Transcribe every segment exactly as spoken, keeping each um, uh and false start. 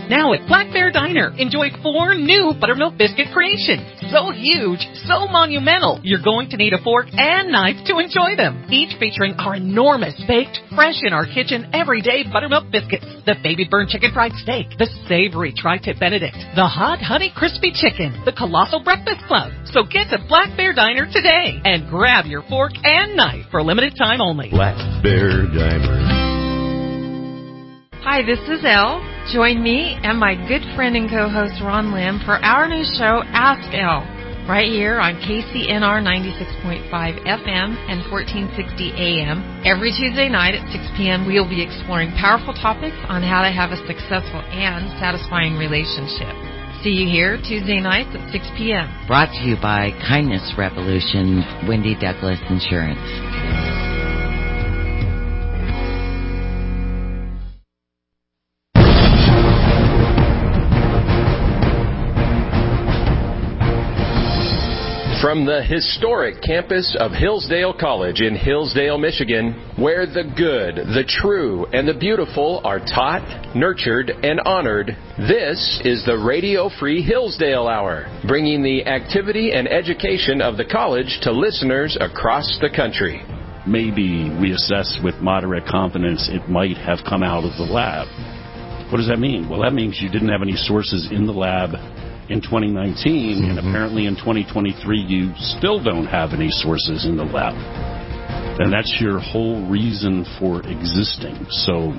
Now at Black Bear Diner, enjoy four new buttermilk biscuit creations. So huge, so monumental, you're going to need a fork and knife to enjoy them. Each featuring our enormous, baked, fresh in our kitchen, everyday buttermilk biscuits. The baby burn chicken fried steak, the savory tri-tip Benedict, the hot honey crispy chicken, the colossal breakfast club. So get to Black Bear Diner today and grab your fork and knife for a limited time only. Black Bear Diner. Hi, this is Elle. Join me and my good friend and co-host Ron Lim for our new show, Ask Elle, right here on K C N R ninety-six point five F M and fourteen sixty A M. Every Tuesday night at six p.m. we'll be exploring powerful topics on how to have a successful and satisfying relationship. See you here Tuesday nights at six p.m. Brought to you by Kindness Revolution, Wendy Douglas Insurance. From the historic campus of Hillsdale College in Hillsdale, Michigan, where the good, the true, and the beautiful are taught, nurtured, and honored, this is the Radio Free Hillsdale Hour, bringing the activity and education of the college to listeners across the country. Maybe we assess with moderate confidence it might have come out of the lab. What does that mean? Well, that means you didn't have any sources in the lab in twenty nineteen, mm-hmm. and apparently in twenty twenty-three you still don't have any sources in the lab. And that's your whole reason for existing. So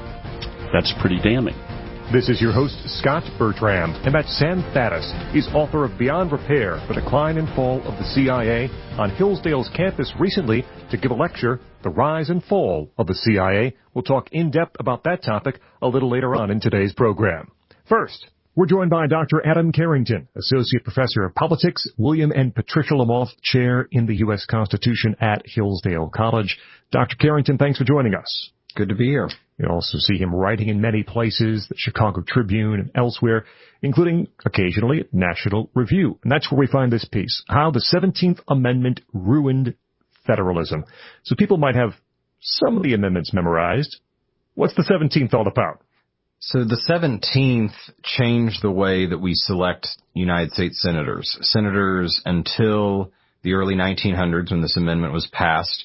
that's pretty damning. This is your host, Scott Bertram, and that's Sam Faddis. He's author of Beyond Repair, The Decline and Fall of the C I A, on Hillsdale's campus recently to give a lecture, The Rise and Fall of the C I A. We'll talk in depth about that topic a little later on in today's program. First, we're joined by Doctor Adam Carrington, Associate Professor of Politics, William and Patricia Lamoth Chair in the U S Constitution at Hillsdale College. Doctor Carrington, thanks for joining us. Good to be here. You also see him writing in many places, the Chicago Tribune and elsewhere, including occasionally at National Review. And that's where we find this piece, How the seventeenth Amendment Ruined Federalism. So people might have some of the amendments memorized. What's the seventeenth all about? So the seventeenth changed the way that we select United States senators. Senators, until the early nineteen hundreds, when this amendment was passed,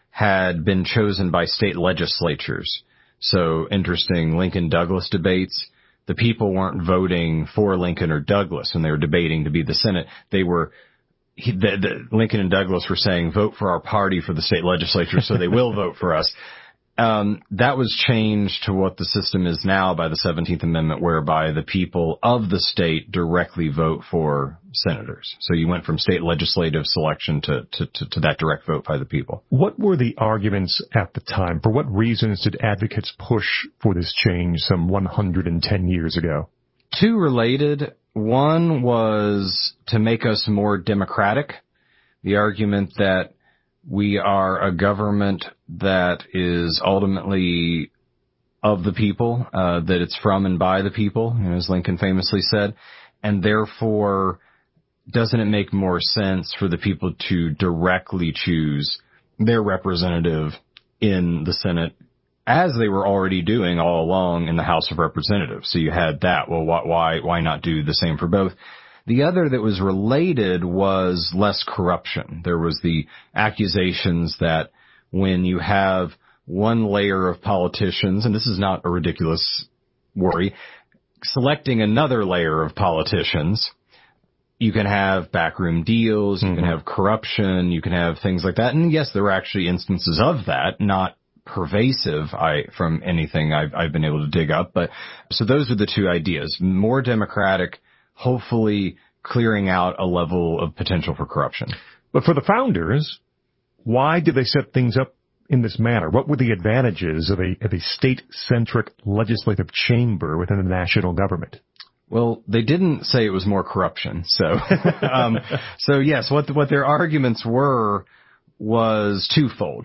had been chosen by state legislatures. So interesting Lincoln-Douglas debates. The people weren't voting for Lincoln or Douglas when they were debating to be the Senate. They were, he, the, the, Lincoln and Douglas were saying, vote for our party for the state legislature so they will vote for us. Um, that was changed to what the system is now by the seventeenth Amendment, whereby the people of the state directly vote for senators. So you went from state legislative selection to, to, to, to that direct vote by the people. What were the arguments at the time? For what reasons did advocates push for this change some one hundred ten years ago? Two related. One was to make us more democratic. The argument that we are a government that is ultimately of the people, uh, that it's from and by the people, you know, as Lincoln famously said, and therefore doesn't it make more sense for the people to directly choose their representative in the Senate, as they were already doing all along in the House of Representatives? So you had that. Well, why, why not do the same for both? The other that was related was less corruption. There was the accusations that when you have one layer of politicians, and this is not a ridiculous worry, selecting another layer of politicians, you can have backroom deals, you mm-hmm. can have corruption, you can have things like that. And yes, there were actually instances of that, not pervasive I from anything I've, I've been able to dig up. But so those are the two ideas. More democratic, hopefully clearing out a level of potential for corruption. But for the founders, why did they set things up in this manner? What were the advantages of a, of a state-centric legislative chamber within the national government? Well, they didn't say it was more corruption. So, um, so yes, what, what their arguments were was twofold.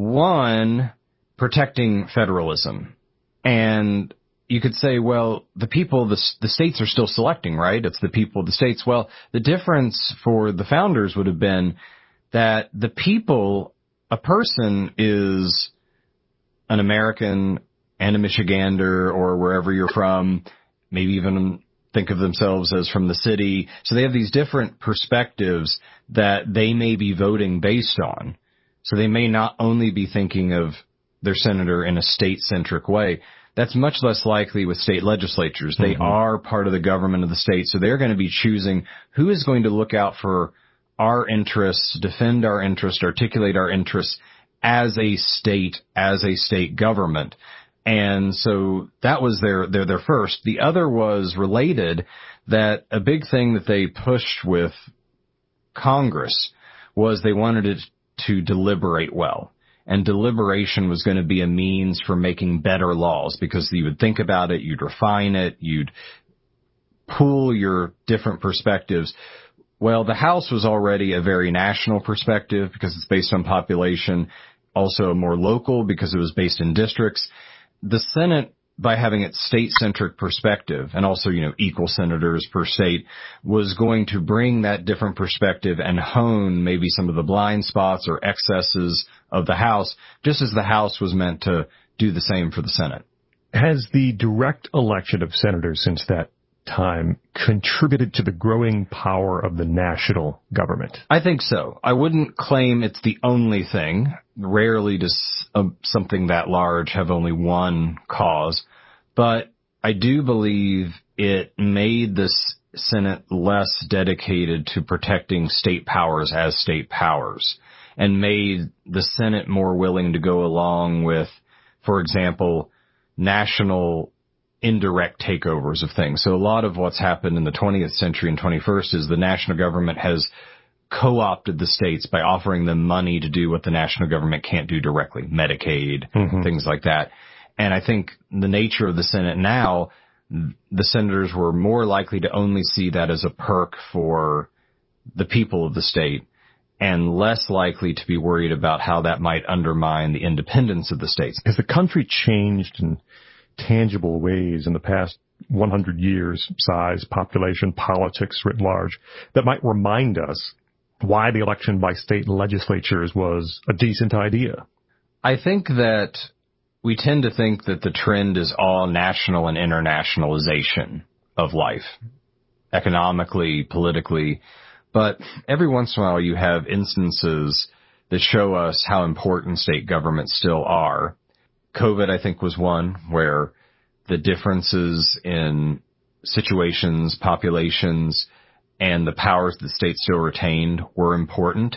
One, protecting federalism. And you could say, well, the people, the, the states are still selecting, right? It's the people, the states. Well, the difference for the founders would have been that the people, a person is an American and a Michigander or wherever you're from, maybe even think of themselves as from the city. So they have these different perspectives that they may be voting based on. So they may not only be thinking of their senator in a state-centric way. That's much less likely with state legislatures. They mm-hmm. are part of the government of the state, so they're going to be choosing who is going to look out for our interests, defend our interests, articulate our interests as a state, as a state government. And so that was their, their, their first. The other was related, that a big thing that they pushed with Congress was they wanted it to deliberate well. And deliberation was going to be a means for making better laws, because you would think about it, you'd refine it, you'd pool your different perspectives. Well, the House was already a very national perspective because it's based on population, also more local because it was based in districts. The Senate, by having its state-centric perspective and also, you know, equal senators per state, was going to bring that different perspective and hone maybe some of the blind spots or excesses of the House, just as the House was meant to do the same for the Senate. Has the direct election of senators since that time contributed to the growing power of the national government? I think so. I wouldn't claim it's the only thing. Rarely does uh, something that large have only one cause. But I do believe it made the Senate less dedicated to protecting state powers as state powers, and made the Senate more willing to go along with, for example, national indirect takeovers of things. So a lot of what's happened in the twentieth century and twenty-first is the national government has co-opted the states by offering them money to do what the national government can't do directly, Medicaid, mm-hmm. things like that. And I think the nature of the Senate now, the senators were more likely to only see that as a perk for the people of the state, and less likely to be worried about how that might undermine the independence of the states. Has the country changed in tangible ways in the past one hundred years, size, population, politics writ large, that might remind us why the election by state legislatures was a decent idea? I think that we tend to think that the trend is all national and internationalization of life, economically, politically, but every once in a while you have instances that show us how important state governments still are. COVID, I think, was one where the differences in situations, populations, and the powers that states still retained were important,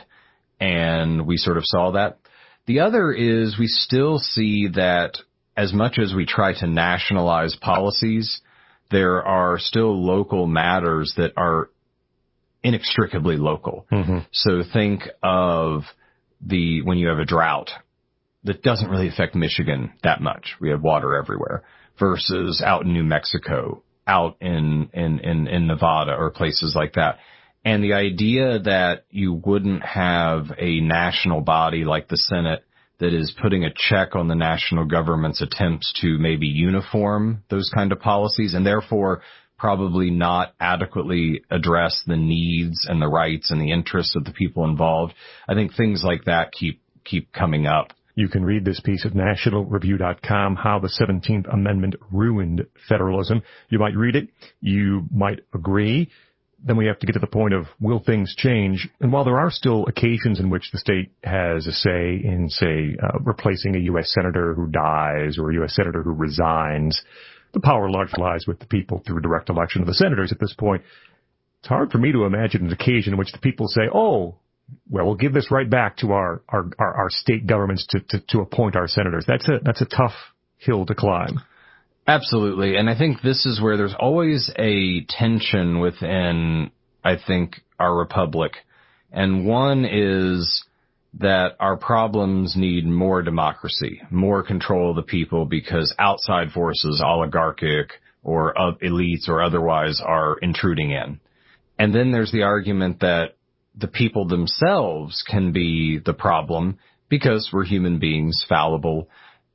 and we sort of saw that. The other is we still see that as much as we try to nationalize policies, there are still local matters that are inextricably local. Mm-hmm. So think of the when you have a drought that doesn't really affect Michigan that much. We have water everywhere, versus out in New Mexico, out in, in, in, in Nevada or places like that. And the idea that you wouldn't have a national body like the Senate that is putting a check on the national government's attempts to maybe uniform those kind of policies, and therefore probably not adequately address the needs and the rights and the interests of the people involved. I think things like that keep keep coming up. You can read this piece at national review dot com, How the seventeenth Amendment Ruined Federalism. You might read it. You might agree. Then we have to get to the point of, will things change? And while there are still occasions in which the state has a say in, say, uh, replacing a U S senator who dies or a U S senator who resigns, the power largely lies with the people through direct election of the senators at this point. It's hard for me to imagine an occasion in which the people say, oh, well, we'll give this right back to our, our, our, our state governments to, to, to appoint our senators. That's a, that's a tough hill to climb. Absolutely. And I think this is where there's always a tension within, I think, our republic. And one is that our problems need more democracy, more control of the people, because outside forces, oligarchic or uh, elites or otherwise, are intruding in. And then there's the argument that the people themselves can be the problem because we're human beings, fallible,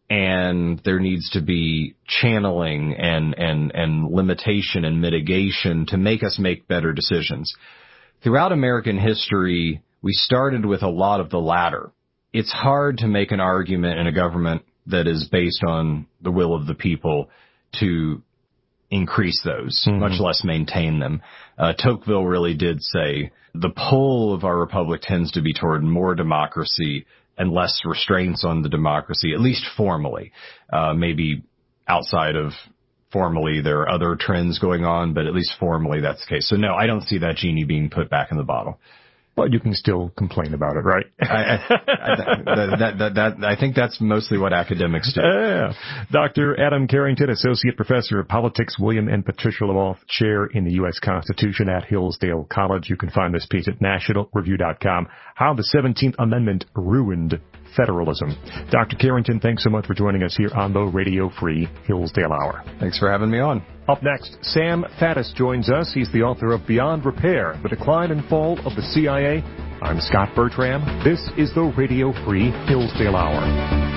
and there needs to be channeling and, and, and limitation and mitigation to make us make better decisions. Throughout American history, we started with a lot of the latter. It's hard to make an argument in a government that is based on the will of the people to increase those, Mm-hmm. much less maintain them. Uh, Tocqueville really did say the pull of our republic tends to be toward more democracy and less restraints on the democracy, at least formally. Uh, maybe outside of formally there are other trends going on, but at least formally that's the case. So no, I don't see that genie being put back in the bottle. But you can still complain about it, right? I, I, I, that, that, that, that, I think that's mostly what academics do. Yeah. Doctor Adam Carrington, Associate Professor of Politics, William and Patricia Lamoth Chair in the U S Constitution at Hillsdale College. You can find this piece at national review dot com. How the seventeenth Amendment Ruined Federalism. Doctor Carrington, thanks so much for joining us here on the Radio Free Hillsdale Hour. Thanks for having me on. Up next, Sam Faddis joins us. He's the author of Beyond Repair, The Decline and Fall of the C I A. I'm Scott Bertram. This is the Radio Free Hillsdale Hour.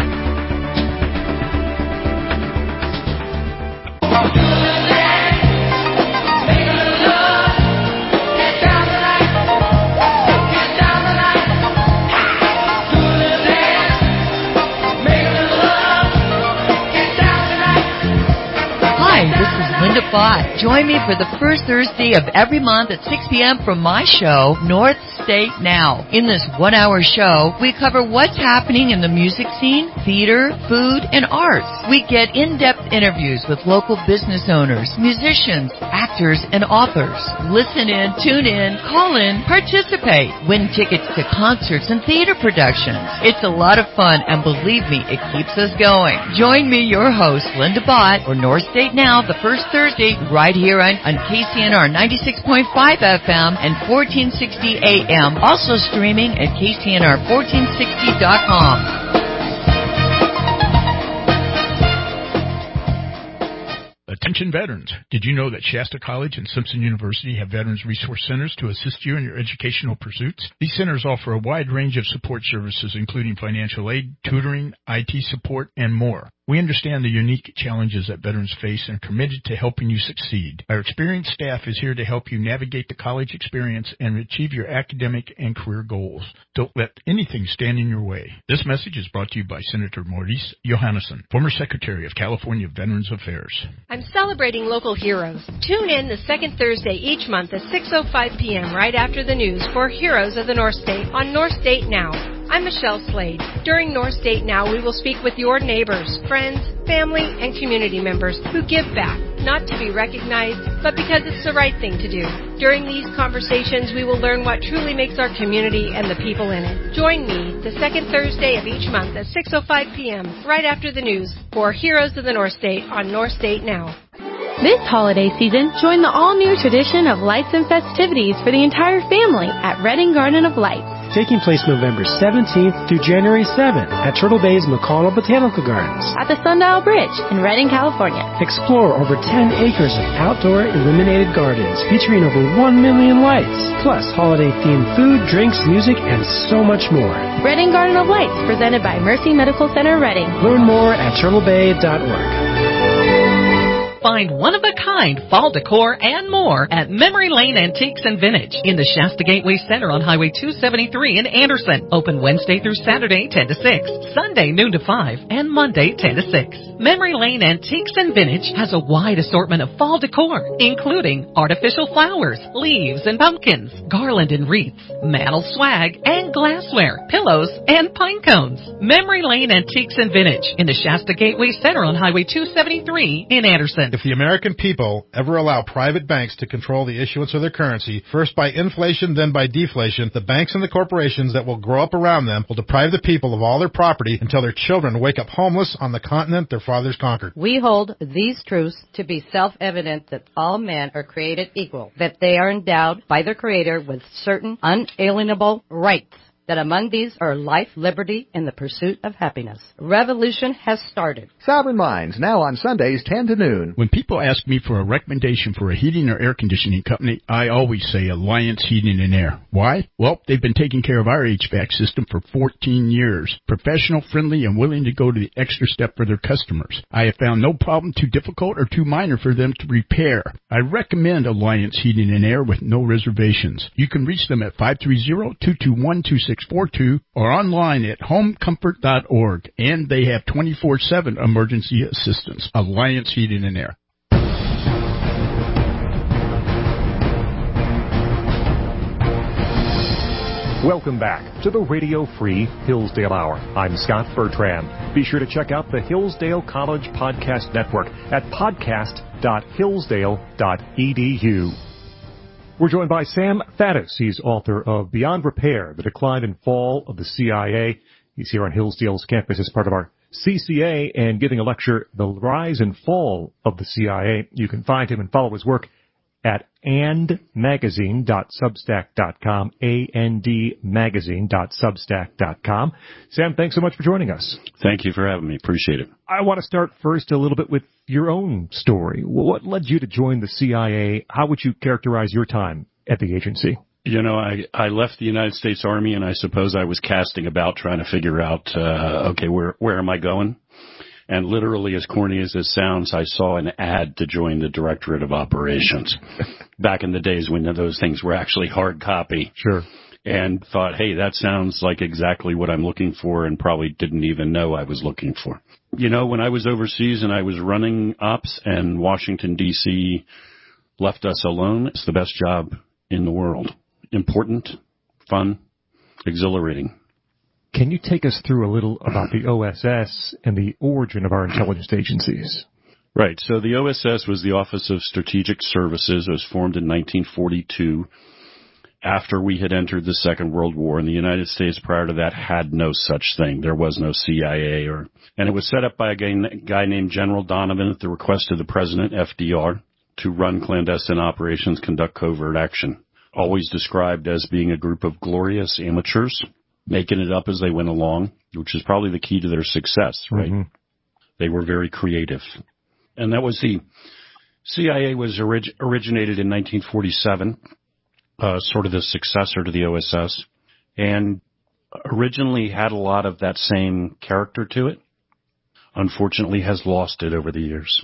Bott. Join me for the first Thursday of every month at six p.m. from my show, North State Now. In this one-hour show, we cover what's happening in the music scene, theater, food, and arts. We get in-depth interviews with local business owners, musicians, actors, and authors. Listen in, tune in, call in, participate. Win tickets to concerts and theater productions. It's a lot of fun, and believe me, it keeps us going. Join me, your host, Linda Bott, for North State Now, the first Thursday, right here on, on K C N R ninety-six point five F M and fourteen sixty A M. Also streaming at K C N R fourteen sixty dot com. Attention veterans. Did you know that Shasta College and Simpson University have Veterans Resource Centers to assist you in your educational pursuits? These centers offer a wide range of support services, including financial aid, tutoring, I T support, and more. We understand the unique challenges that veterans face and are committed to helping you succeed. Our experienced staff is here to help you navigate the college experience and achieve your academic and career goals. Don't let anything stand in your way. This message is brought to you by Senator Maurice Johannesson, former Secretary of California Veterans Affairs. I'm celebrating local heroes. Tune in the second Thursday each month at six oh five p.m. right after the news for Heroes of the North State on North State Now. I'm Michelle Slade. During North State Now, we will speak with your neighbors, friends, family, and community members who give back, not to be recognized, but because it's the right thing to do. During these conversations, we will learn what truly makes our community and the people in it. Join me the second Thursday of each month at six oh five p.m. right after the news for Heroes of the North State on North State Now. This holiday season, join the all-new tradition of lights and festivities for the entire family at Redding Garden of Lights. Taking place November seventeenth through January seventh at Turtle Bay's McConnell Botanical Gardens. At the Sundial Bridge in Redding, California. Explore over ten acres of outdoor illuminated gardens featuring over one million lights, plus holiday-themed food, drinks, music, and so much more. Redding Garden of Lights, presented by Mercy Medical Center, Redding. Learn more at turtle bay dot org. Find one-of-a-kind fall decor and more at Memory Lane Antiques and Vintage in the Shasta Gateway Center on Highway two seventy-three in Anderson. Open Wednesday through Saturday, ten to six, Sunday, noon to five, and Monday, ten to six. Memory Lane Antiques and Vintage has a wide assortment of fall decor, including artificial flowers, leaves and pumpkins, garland and wreaths, mantle swag, and glassware, pillows, and pine cones. Memory Lane Antiques and Vintage in the Shasta Gateway Center on Highway two seventy-three in Anderson. If the American people ever allow private banks to control the issuance of their currency, first by inflation, then by deflation, the banks and the corporations that will grow up around them will deprive the people of all their property until their children wake up homeless on the continent their fathers conquered. We hold these truths to be self-evident that all men are created equal, that they are endowed by their Creator with certain unalienable rights, that among these are life, liberty, and the pursuit of happiness. Revolution has started. Sovereign Minds, now on Sundays, ten to noon. When people ask me for a recommendation for a heating or air conditioning company, I always say Alliance Heating and Air. Why? Well, they've been taking care of our H V A C system for fourteen years. Professional, friendly, and willing to go to the extra step for their customers. I have found no problem too difficult or too minor for them to repair. I recommend Alliance Heating and Air with no reservations. You can reach them at five three zero, two two one, two six four two or online at home comfort dot org, and they have twenty-four seven emergency assistance. Alliance Heating and Air. Welcome back to the Radio Free Hillsdale Hour. I'm Scott Bertram. Be sure to check out the Hillsdale College Podcast Network at podcast dot hillsdale dot e d u. We're joined by Sam Faddis. He's author of Beyond Repair, The Decline and Fall of the C I A. He's here on Hillsdale's campus as part of our C C A and giving a lecture, The Rise and Fall of the C I A. You can find him and follow his work at and magazine dot substack dot com, A N D magazine dot substack dot com. Sam, thanks so much for joining us. Thank you for having me. Appreciate it. I want to start first a little bit with your own story. What led you to join the C I A? How would you characterize your time at the agency? You know, I, I left the United States Army, and I suppose I was casting about trying to figure out, uh, okay, where where am I going? And literally, as corny as this sounds, I saw an ad to join the Directorate of Operations back in the days when those things were actually hard copy. Sure. And thought, hey, that sounds like exactly what I'm looking for, and probably didn't even know I was looking for. You know, when I was overseas and I was running ops and Washington, D C left us alone, it's the best job in the world. Important, fun, exhilarating. Can you take us through a little about the O S S and the origin of our intelligence agencies? Right. So the O S S was the Office of Strategic Services. It was formed in nineteen forty-two after we had entered the Second World War. And the United States prior to that had no such thing. There was no C I A. or, And it was set up by a guy, guy named General Donovan at the request of the President, F D R, to run clandestine operations, conduct covert action. Always described as being a group of glorious amateurs, making it up as they went along, which is probably the key to their success, right? Mm-hmm. They were very creative. And that was the C I A was orig- originated in nineteen forty-seven, uh, sort of the successor to the O S S, and originally had a lot of that same character to it. Unfortunately, has lost it over the years.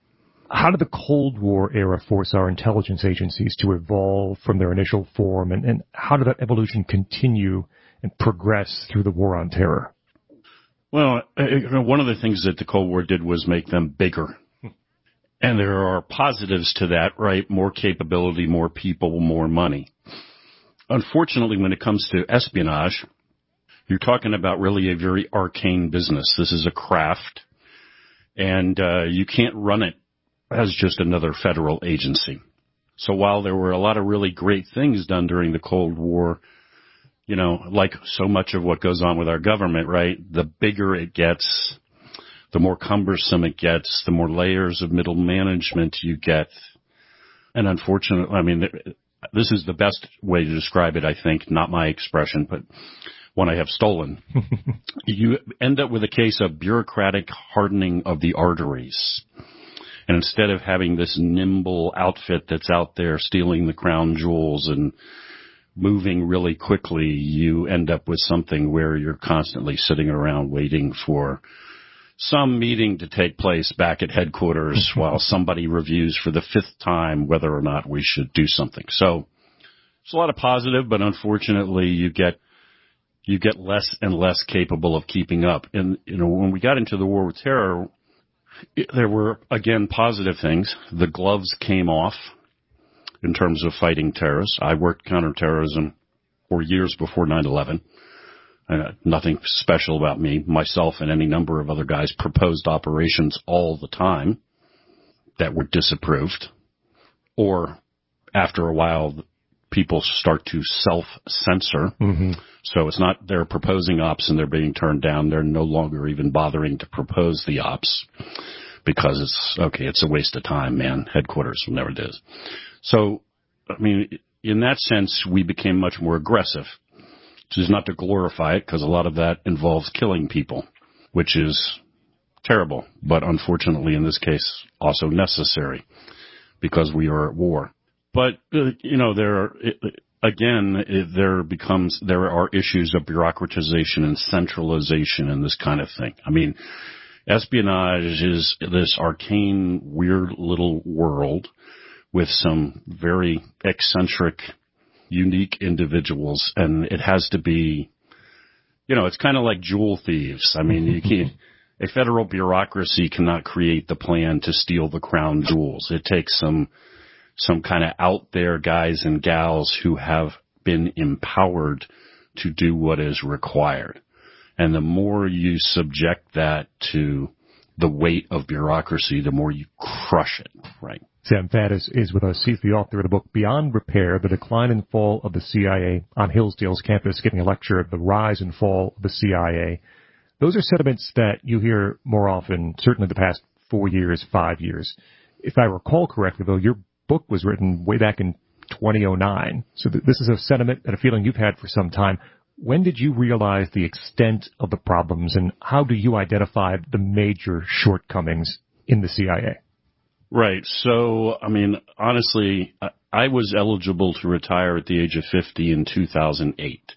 How did the Cold War era force our intelligence agencies to evolve from their initial form, and, and how did that evolution continue and progress through the War on Terror? Well, one of the things that the Cold War did was make them bigger. And there are positives to that, right? More capability, more people, more money. Unfortunately, when it comes to espionage, you're talking about really a very arcane business. This is a craft, and uh, you can't run it as just another federal agency. So while there were a lot of really great things done during the Cold War, you know, like so much of what goes on with our government, right? The bigger it gets, the more cumbersome it gets, the more layers of middle management you get. And unfortunately, I mean, this is the best way to describe it, I think, not my expression, but one I have stolen. You end up with a case of bureaucratic hardening of the arteries. And instead of having this nimble outfit that's out there stealing the crown jewels and moving really quickly, you end up with something where you're constantly sitting around waiting for some meeting to take place back at headquarters while somebody reviews for the fifth time whether or not we should do something. So it's a lot of positive, but unfortunately you get you get less and less capable of keeping up. And, you know, when we got into the war with terror, there were, again, positive things. The gloves came off in terms of fighting terrorists. I worked counterterrorism for years before nine eleven. Uh, nothing special about me. Myself and any number of other guys proposed operations all the time that were disapproved. Or after a while, people start to self-censor. Mm-hmm. So it's not they're proposing ops and they're being turned down. They're no longer even bothering to propose the ops because it's, okay, it's a waste of time, man. Headquarters never did. So, I mean, in that sense, we became much more aggressive. Which is not to glorify it, because a lot of that involves killing people, which is terrible, but unfortunately in this case also necessary because we are at war. But, uh, you know, there are, again, it, there becomes, there are issues of bureaucratization and centralization and this kind of thing. I mean, espionage is this arcane, weird little world with some very eccentric, unique individuals, and it has to be, you know, it's kind of like jewel thieves. I mean, you can't, a federal bureaucracy cannot create the plan to steal the crown jewels. It takes some, some kind of out there guys and gals who have been empowered to do what is required. And the more you subject that to the weight of bureaucracy, the more you crush it, right? Sam Faddis is with us. He's the author of the book Beyond Repair, The Decline and Fall of the C I A, on Hillsdale's campus, giving a lecture at The Rise and Fall of the C I A. Those are sentiments that you hear more often, certainly the past four years, five years. If I recall correctly, though, your book was written way back in twenty oh nine. So th- this is a sentiment and a feeling you've had for some time. When did you realize the extent of the problems, and how do you identify the major shortcomings in the C I A? Right. So, I mean, honestly, I was eligible to retire at the age of fifty in two thousand eight.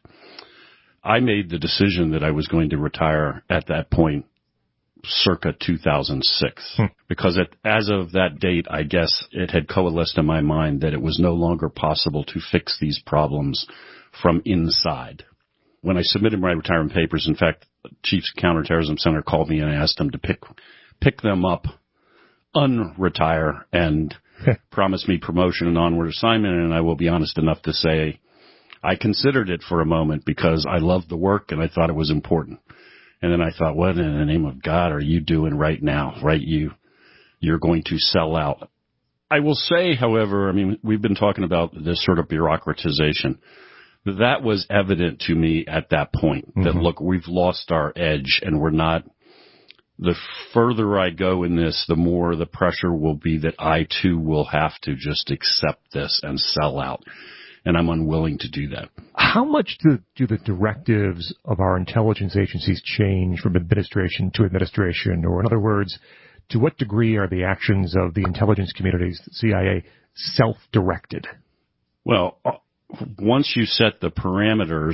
I made the decision that I was going to retire at that point circa two thousand six, hmm. because at, as of that date, I guess it had coalesced in my mind that it was no longer possible to fix these problems from inside. When I submitted my retirement papers, in fact, Chiefs Counterterrorism Center called me and asked them to pick pick them up, unretire, and promise me promotion and onward assignment. And I will be honest enough to say I considered it for a moment because I loved the work and I thought it was important. And then I thought, what in the name of God are you doing right now? Right? You, you're going to sell out. I will say, however, I mean, we've been talking about this sort of bureaucratization. That was evident to me at that point, mm-hmm. that, look, we've lost our edge and we're not. The further I go in this, the more the pressure will be that I, too, will have to just accept this and sell out. And I'm unwilling to do that. How much do, do the directives of our intelligence agencies change from administration to administration? Or in other words, to what degree are the actions of the intelligence communities, the C I A, self-directed? Well, once you set the parameters,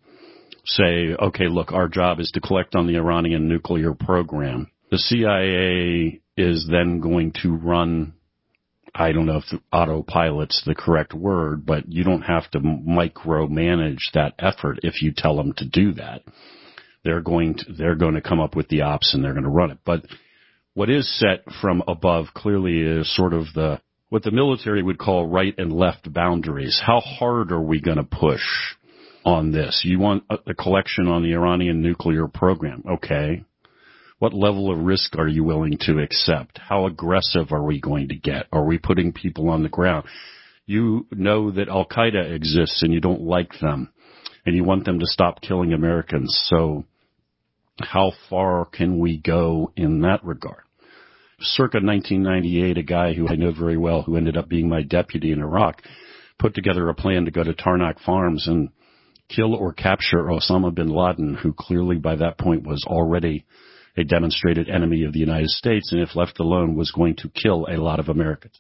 say, okay, look, our job is to collect on the Iranian nuclear program, the C I A is then going to run, I don't know if autopilot's the correct word, but you don't have to micromanage that effort if you tell them to do that. They're going to, they're going to come up with the ops and they're going to run it. But what is set from above clearly is sort of the, what the military would call right and left boundaries. How hard are we going to push on this? You want a, a collection on the Iranian nuclear program. Okay. What level of risk are you willing to accept? How aggressive are we going to get? Are we putting people on the ground? You know that Al-Qaeda exists and you don't like them and you want them to stop killing Americans. So how far can we go in that regard? Circa nineteen ninety-eight, a guy who I know very well, who ended up being my deputy in Iraq, put together a plan to go to Tarnak Farms and kill or capture Osama bin Laden, who clearly by that point was already a demonstrated enemy of the United States, and if left alone was going to kill a lot of Americans.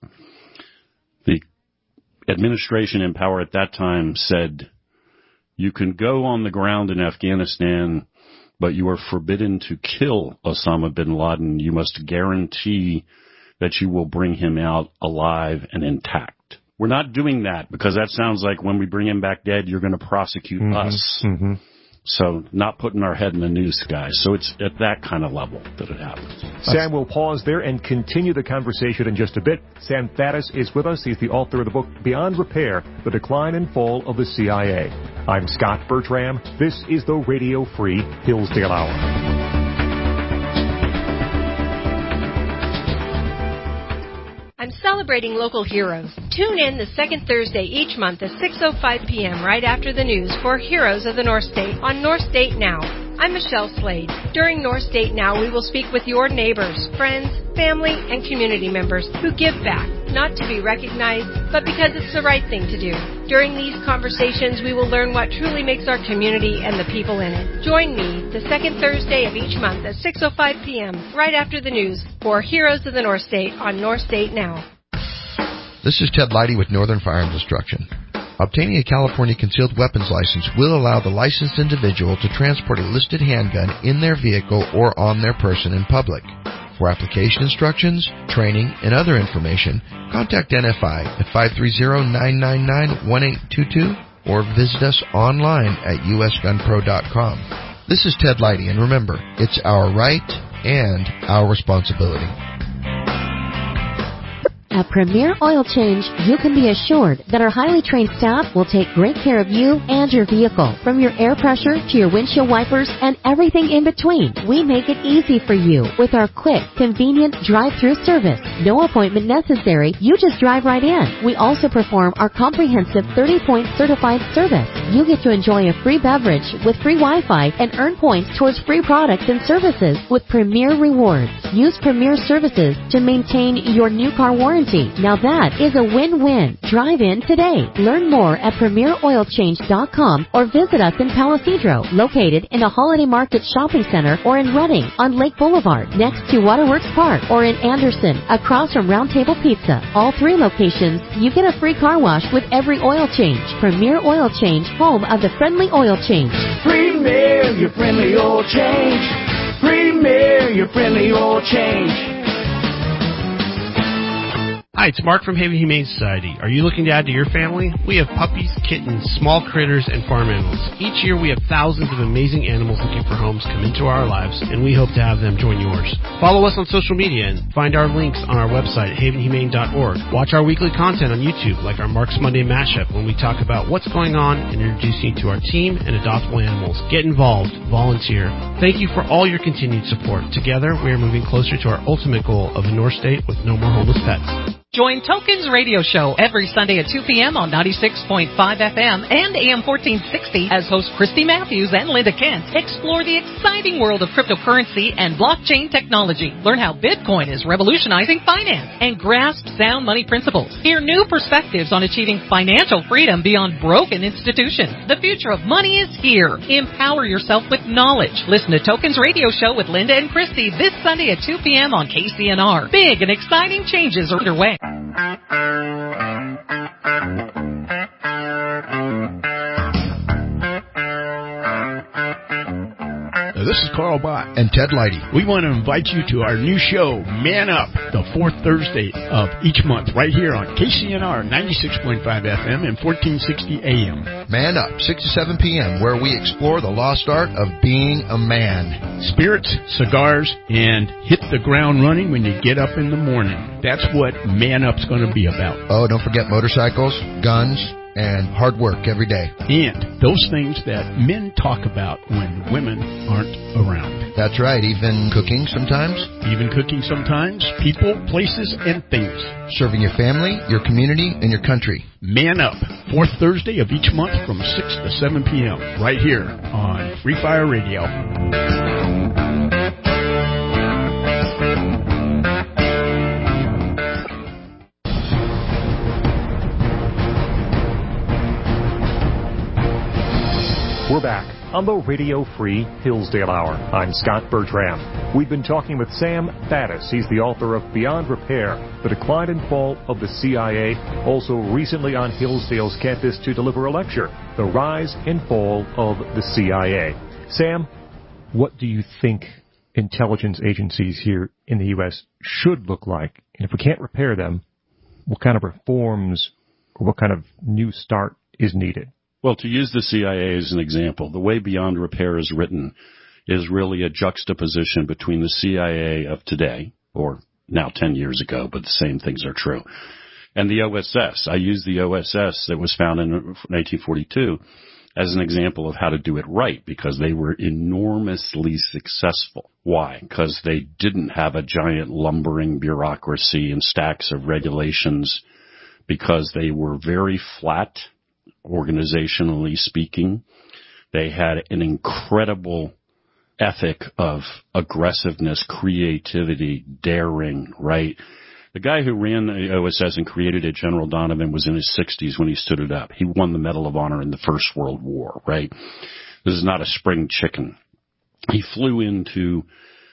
The administration in power at that time said, you can go on the ground in Afghanistan, but you are forbidden to kill Osama bin Laden. You must guarantee that you will bring him out alive and intact. We're not doing that because that sounds like when we bring him back dead, you're going to prosecute mm-hmm, us. Mm-hmm. So not putting our head in the noose, guys. So it's at that kind of level that it happens. Sam, we'll pause there and continue the conversation in just a bit. Sam Faddis is with us. He's the author of the book Beyond Repair, The Decline and Fall of the C I A. I'm Scott Bertram. This is the Radio Free Hillsdale Hour. I'm celebrating local heroes. Tune in the second Thursday each month at six oh five p.m. right after the news for Heroes of the North State on North State Now. I'm Michelle Slade. During North State Now, we will speak with your neighbors, friends, family, and community members who give back, not to be recognized, but because it's the right thing to do. During these conversations, we will learn what truly makes our community and the people in it. Join me the second Thursday of each month at six oh five p.m. right after the news for Heroes of the North State on North State Now. This is Ted Leidy with Northern Firearms Instruction. Obtaining a California concealed weapons license will allow the licensed individual to transport a listed handgun in their vehicle or on their person in public. For application instructions, training, and other information, contact N F I at five three zero, nine nine nine, one eight two two or visit us online at u s gun pro dot com. This is Ted Leidy, and remember, it's our right and our responsibility. At Premier Oil Change, you can be assured that our highly trained staff will take great care of you and your vehicle. From your air pressure to your windshield wipers and everything in between, we make it easy for you with our quick, convenient drive-through service. No appointment necessary. You just drive right in. We also perform our comprehensive thirty-point certified service. You get to enjoy a free beverage with free Wi-Fi and earn points towards free products and services with Premier Rewards. Use Premier Services to maintain your new car warranty. Now that is a win-win. Drive in today. Learn more at premier oil change dot com or visit us in Palisadro, located in the Holiday Market Shopping Center, or in Redding on Lake Boulevard, next to Waterworks Park, or in Anderson, across from Round Table Pizza. All three locations, you get a free car wash with every oil change. Premier Oil Change, home of the friendly oil change. Premier, your friendly oil change. Premier, your friendly oil change. Hi, it's Mark from Haven Humane Society. Are you looking to add to your family? We have puppies, kittens, small critters, and farm animals. Each year we have thousands of amazing animals looking for homes come into our lives, and we hope to have them join yours. Follow us on social media and find our links on our website at haven humane dot org. Watch our weekly content on YouTube, like our Mark's Monday Mashup, when we talk about what's going on and introduce you to our team and adoptable animals. Get involved. Volunteer. Thank you for all your continued support. Together, we are moving closer to our ultimate goal of a North State with no more homeless pets. Join Tokens Radio Show every Sunday at two p.m. on ninety-six point five F M and A M fourteen sixty as hosts Christy Matthews and Linda Kent explore the exciting world of cryptocurrency and blockchain technology. Learn how Bitcoin is revolutionizing finance and grasp sound money principles. Hear new perspectives on achieving financial freedom beyond broken institutions. The future of money is here. Empower yourself with knowledge. Listen to Tokens Radio Show with Linda and Christy this Sunday at two p.m. on K C N R. Big and exciting changes are underway. This is Carl Bott and Ted Leidy. We want to invite you to our new show, Man Up, the fourth Thursday of each month, right here on K C N R ninety-six point five F M and fourteen sixty A M. Man Up, six to seven p.m., where we explore the lost art of being a man. Spirits, cigars, and hit the ground running when you get up in the morning. That's what Man Up's going to be about. Oh, don't forget motorcycles, guns, and hard work every day. And those things that men talk about when women aren't around. That's right, even cooking sometimes. Even cooking sometimes. People, places, and things. Serving your family, your community, and your country. Man Up, fourth Thursday of each month from six to seven p.m. right here on Free Fire Radio. We're back on the Radio Free Hillsdale Hour. I'm Scott Bertram. We've been talking with Sam Faddis. He's the author of Beyond Repair, The Decline and Fall of the C I A, also recently on Hillsdale's campus to deliver a lecture, The Rise and Fall of the C I A. Sam, what do you think intelligence agencies here in the U S should look like? And if we can't repair them, what kind of reforms or what kind of new start is needed? Well, to use the C I A as an example, the way Beyond Repair is written is really a juxtaposition between the C I A of today, or now ten years ago, but the same things are true, and the O S S. I use the O S S that was founded in nineteen forty-two as an example of how to do it right, because they were enormously successful. Why? Because they didn't have a giant lumbering bureaucracy and stacks of regulations, because they were very flat. Organizationally speaking, they had an incredible ethic of aggressiveness, creativity, daring, right? The guy who ran the O S S and created it, General Donovan, was in his sixties when he stood it up. He won the Medal of Honor in the First World War, right? This is not a spring chicken. He flew into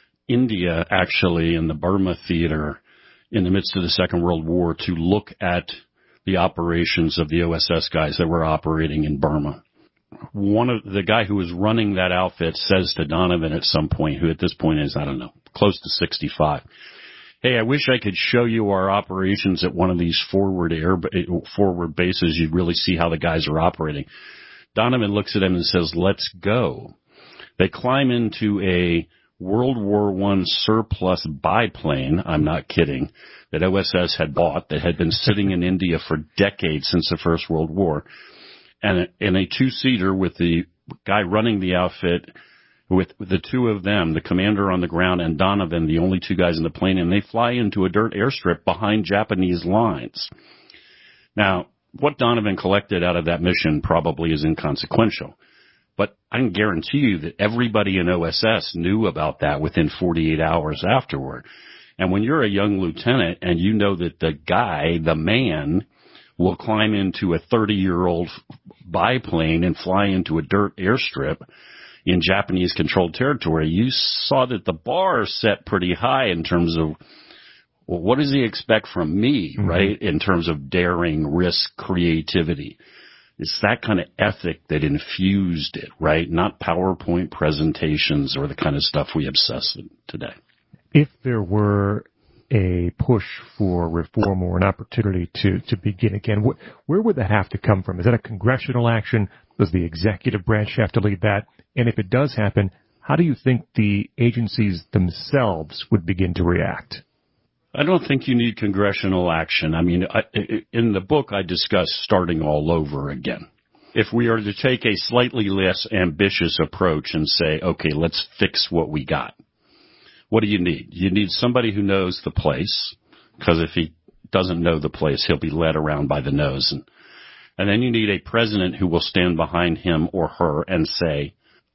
India, actually, in the Burma theater in the midst of the Second World War to look at the operations of the O S S guys that were operating in Burma. One of the guy who was running that outfit says to Donovan at some point, who at this point is, I don't know, close to sixty-five, hey, I wish I could show you our operations at one of these forward air, forward bases. You'd really see how the guys are operating. Donovan looks at him and says, let's go. They climb into a World War One surplus biplane, I'm not kidding, that O S S had bought that had been sitting in India for decades since the First World War, and in a two-seater with the guy running the outfit, with the two of them, the commander on the ground and Donovan, the only two guys in the plane, and they fly into a dirt airstrip behind Japanese lines. Now, what Donovan collected out of that mission probably is inconsequential. But I can guarantee you that everybody in O S S knew about that within forty-eight hours afterward. And when you're a young lieutenant and you know that the guy, the man, will climb into a thirty-year-old biplane and fly into a dirt airstrip in Japanese-controlled territory, you saw that the bar is set pretty high in terms of, well, what does he expect from me, mm-hmm. right, in terms of daring, risk, creativity? It's that kind of ethic that infused it, right? Not PowerPoint presentations or the kind of stuff we obsess with today. If there were a push for reform or an opportunity to, to begin again, wh- where would that have to come from? Is that a congressional action? Does the executive branch have to lead that? And if it does happen, how do you think the agencies themselves would begin to react? I don't think you need congressional action. I mean, I, in the book, I discuss starting all over again. If we are to take a slightly less ambitious approach and say, okay, let's fix what we got, what do you need? You need somebody who knows the place, because if he doesn't know the place, he'll be led around by the nose. And, and then you need a president who will stand behind him or her and say,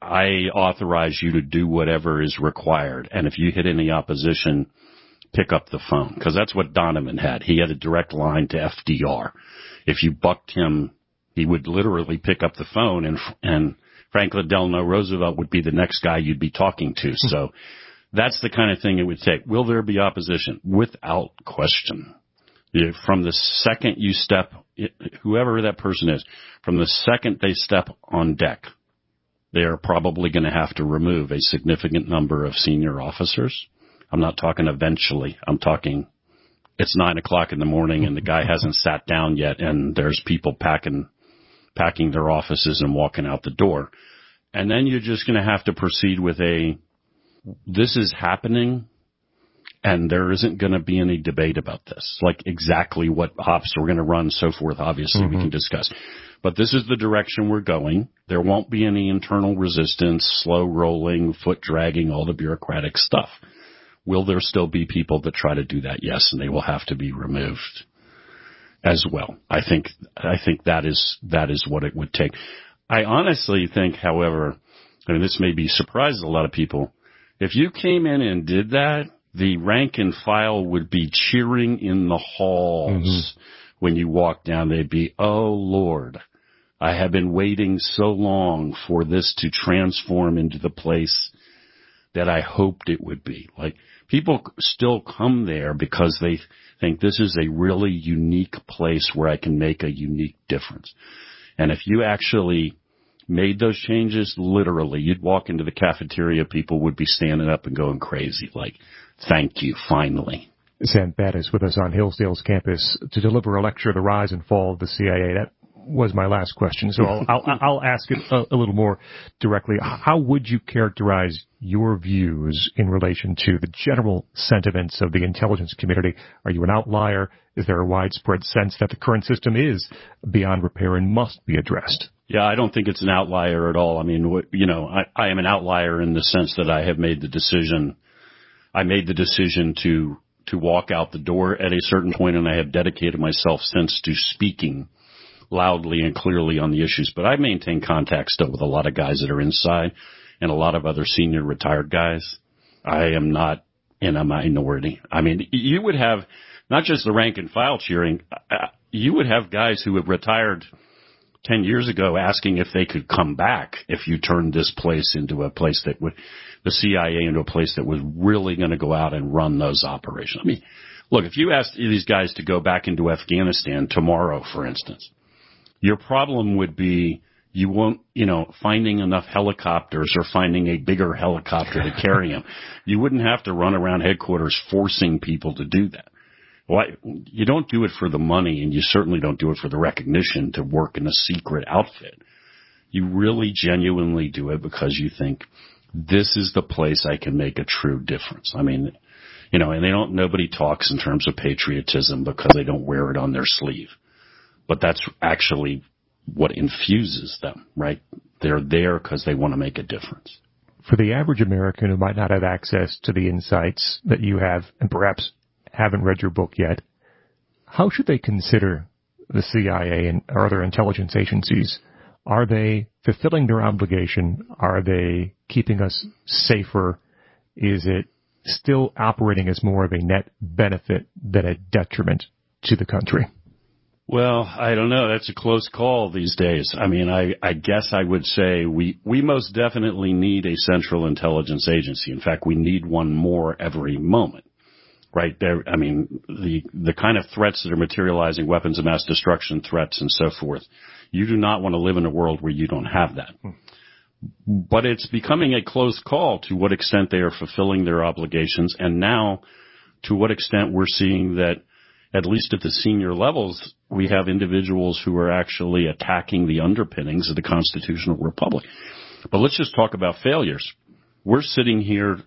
I authorize you to do whatever is required. And if you hit any opposition, pick up the phone, because that's what Donovan had. He had a direct line to F D R. If you bucked him, he would literally pick up the phone, and and Franklin Delano Roosevelt would be the next guy you'd be talking to. So that's the kind of thing it would take. Will there be opposition? Without question. From the second you step, whoever that person is, from the second they step on deck, they are probably going to have to remove a significant number of senior officers. I'm not talking eventually. I'm talking it's nine o'clock in the morning and the guy hasn't sat down yet, and there's people packing packing their offices and walking out the door. And then you're just going to have to proceed with a, this is happening, and there isn't going to be any debate about this. Like exactly what hops we're going to run, so forth, obviously, mm-hmm. we can discuss. But this is the direction we're going. There won't be any internal resistance, slow rolling, foot dragging, all the bureaucratic stuff. Will there still be people that try to do that? Yes, and they will have to be removed as well. I think I think that is that is what it would take. I honestly think, however, and this may be surprise a lot of people, if you came in and did that, the rank and file would be cheering in the halls mm-hmm. when you walk down. They'd be, oh, Lord, I have been waiting so long for this to transform into the place that I hoped it would be. Like, people still come there because they think this is a really unique place where I can make a unique difference. And if you actually made those changes, literally, you'd walk into the cafeteria, people would be standing up and going crazy, like, thank you, finally. Sam Battis with us on Hillsdale's campus to deliver a lecture, The Rise and Fall of the C I A. That was my last question, so I'll, I'll, I'll ask it a, a little more directly. How would you characterize your views in relation to the general sentiments of the intelligence community? Are you an outlier? Is there a widespread sense that the current system is beyond repair and must be addressed? Yeah, I don't think it's an outlier at all. I mean, you know, I, I am an outlier in the sense that I have made the decision. I made the decision to to walk out the door at a certain point, and I have dedicated myself since to speaking loudly and clearly on the issues. But I maintain contact still with a lot of guys that are inside and a lot of other senior retired guys. I am not in a minority. I mean, you would have not just the rank and file cheering. You would have guys who have retired ten years ago asking if they could come back if you turned this place into a place that would, the C I A into a place that was really going to go out and run those operations. I mean, look, if you asked these guys to go back into Afghanistan tomorrow, for instance, your problem would be you won't, you know, finding enough helicopters or finding a bigger helicopter to carry them. You wouldn't have to run around headquarters forcing people to do that. Why? You don't do it for the money, and you certainly don't do it for the recognition to work in a secret outfit. You really genuinely do it because you think this is the place I can make a true difference. I mean, you know, and they don't, nobody talks in terms of patriotism because they don't wear it on their sleeve. But that's actually what infuses them, right? They're there because they want to make a difference. For the average American who might not have access to the insights that you have and perhaps haven't read your book yet, how should they consider the C I A and or other intelligence agencies? Are they fulfilling their obligation? Are they keeping us safer? Is it still operating as more of a net benefit than a detriment to the country? Well, I don't know. That's a close call these days. I mean, I, I guess I would say we, we most definitely need a central intelligence agency. In fact, we need one more every moment. Right there. I mean, the, the kind of threats that are materializing, weapons of mass destruction threats and so forth. You do not want to live in a world where you don't have that. But it's becoming a close call to what extent they are fulfilling their obligations. And now to what extent we're seeing that, at least at the senior levels, we have individuals who are actually attacking the underpinnings of the constitutional republic. But let's just talk about failures. We're sitting here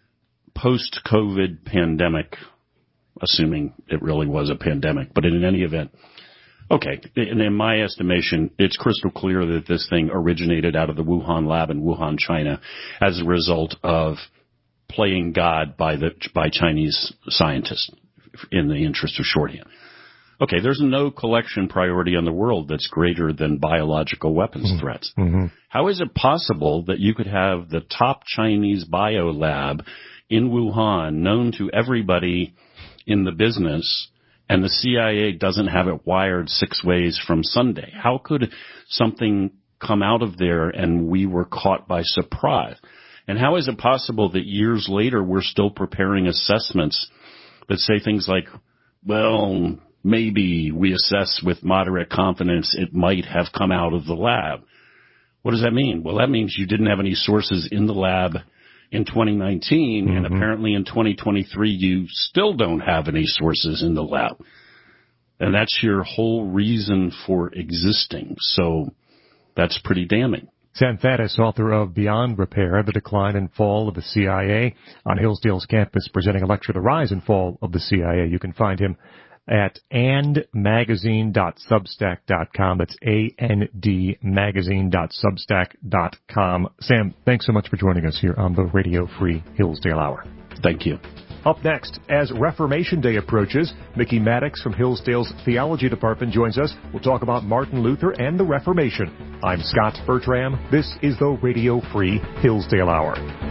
post-COVID pandemic, assuming it really was a pandemic, but in any event, okay, and in my estimation, it's crystal clear that this thing originated out of the Wuhan lab in Wuhan, China, as a result of playing God by the by Chinese scientists in the interest of shorthand. Okay, there's no collection priority in the world that's greater than biological weapons mm-hmm. threats. Mm-hmm. How is it possible that you could have the top Chinese bio lab in Wuhan, known to everybody in the business, and the C I A doesn't have it wired six ways from Sunday? How could something come out of there and we were caught by surprise? And how is it possible that years later we're still preparing assessments that say things like, well, maybe we assess with moderate confidence it might have come out of the lab? What does that mean? Well, that means you didn't have any sources in the lab in twenty nineteen, mm-hmm. and apparently in twenty twenty-three you still don't have any sources in the lab. And that's your whole reason for existing. So that's pretty damning. Sam Faddis, author of Beyond Repair, The Decline and Fall of the C I A, on Hillsdale's campus, presenting a lecture, The Rise and Fall of the C I A. You can find him at and magazine dot substack dot com. That's A N D magazine dot substack dot com. Sam, thanks so much for joining us here on the Radio Free Hillsdale Hour. Thank you. Up next, as Reformation Day approaches, Mickey Maddox from Hillsdale's Theology Department joins us. We'll talk about Martin Luther and the Reformation. I'm Scott Bertram. This is the Radio Free Hillsdale Hour.